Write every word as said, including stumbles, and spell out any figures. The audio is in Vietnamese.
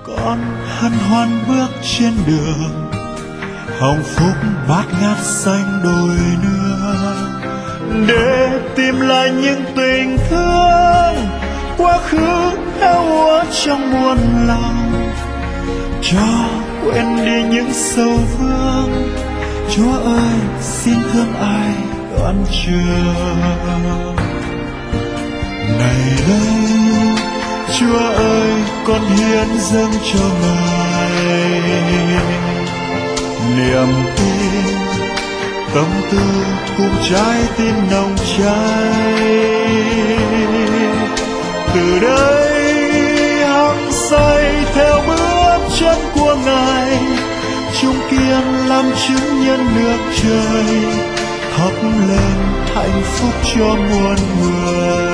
con hân hoan bước trên đường, hồng phúc bát ngát xanh đồi nương, để tìm lại những tình thương quá khứ héo úa trong muôn lòng, cho quên đi những sầu vương. Chúa ơi xin thương ai đoan trường. Này đây Chúa ơi, con hiến dâng cho Ngài niềm tin, tâm tư cùng trái tim nồng cháy. Từ đây hăng say theo bước chân của Ngài, chung kiên làm chứng nhân nước trời, thắp lên hạnh phúc cho muôn người.